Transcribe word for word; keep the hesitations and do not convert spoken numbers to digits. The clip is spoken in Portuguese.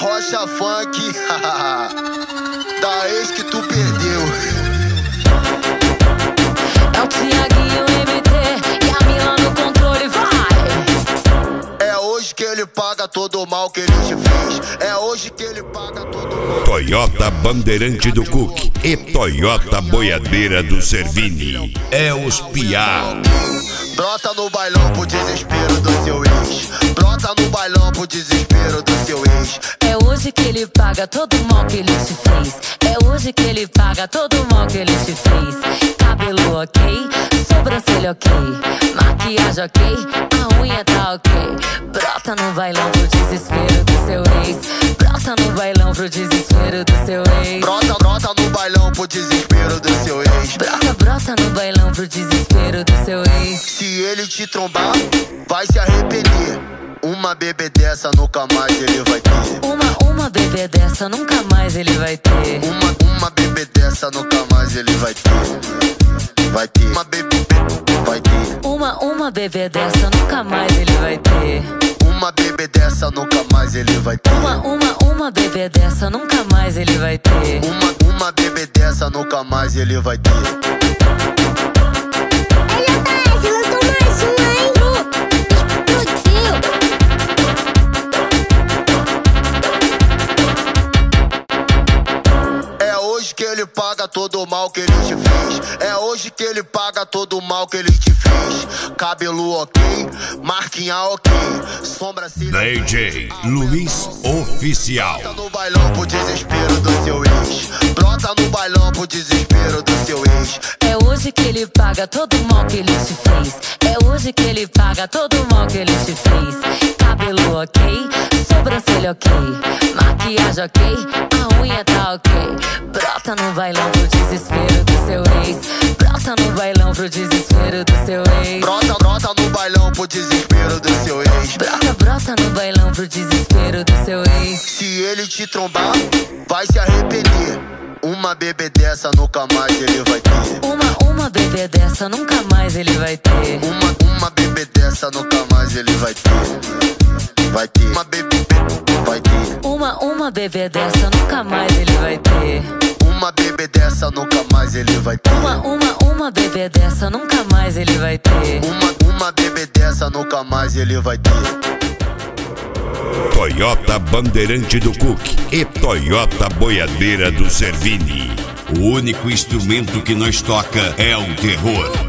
Rocha Funk, da ex que tu perdeu. É o Thiaguinho M T e a Mila no controle, vai! É hoje que ele paga todo o mal que ele te fez. É hoje que ele paga todo o mal. Toyota Bandeirante do Cook e Toyota Boiadeira do Servini. É os piá. Brota no bailão pro desespero do seu ex. Brota no bailão pro desespero do seu ex. É hoje que ele paga todo o mal que ele te fez. É hoje que ele paga todo o mal que ele te fez. Cabelo ok, sobrancelha ok, maquiagem ok, a unha tá ok. Brota no bailão pro desespero do seu ex. Brota no bailão pro desespero do seu ex. Brota, brota no bailão pro desespero do seu ex. Brota, brota no bailão pro desespero do seu ex. Se ele te trombar, vai se arrepender. Uma bebê dessa nunca mais ele vai ter. Uma, uma bebê dessa nunca mais ele vai ter. Uma, uma bebê dessa nunca mais ele vai ter. Vai ter. Uma bebê, vai ter. Uma, uma bebê dessa nunca mais ele vai ter. Uma bebê dessa nunca mais ele vai ter. Uma, uma, uma bebê dessa nunca mais ele vai ter. Uma, uma bebê dessa nunca mais ele vai ter. Que ele paga todo o mal que ele te fez. É hoje que ele paga todo o mal que ele te fez. Cabelo ok, marquinha ok, sobrancelha D J Luiz Oficial. Brota no bailão pro desespero do seu ex. Brota no bailão pro desespero do seu ex. É hoje que ele paga todo o mal que ele te fez. É hoje que ele paga todo o mal que ele te fez. Cabelo ok, sobrancelha ok, maquiagem ok, a unha tá ok. Brota no bailão pro desespero do seu ex. Brota no bailão pro desespero do seu ex. Brota, brota no bailão pro desespero do seu ex. Brota, brota no bailão pro desespero do seu ex. Se ele te trombar, vai se arrepender. Uma bebê dessa nunca mais ele vai ter. Uma, uma bebê dessa nunca mais ele vai ter. Uma, uma bebê dessa nunca mais ele vai ter. Vai ter. Uma bebê, vai ter. Uma, uma bebê dessa nunca mais ele vai ter. Uma bebê dessa nunca mais ele vai ter. Uma, uma, uma bebê dessa nunca mais ele vai ter. Uma, uma bebê dessa nunca mais ele vai ter. Toyota Bandeirante do Cook e Toyota Boiadeira do Servini. O único instrumento que nós toca é o terror.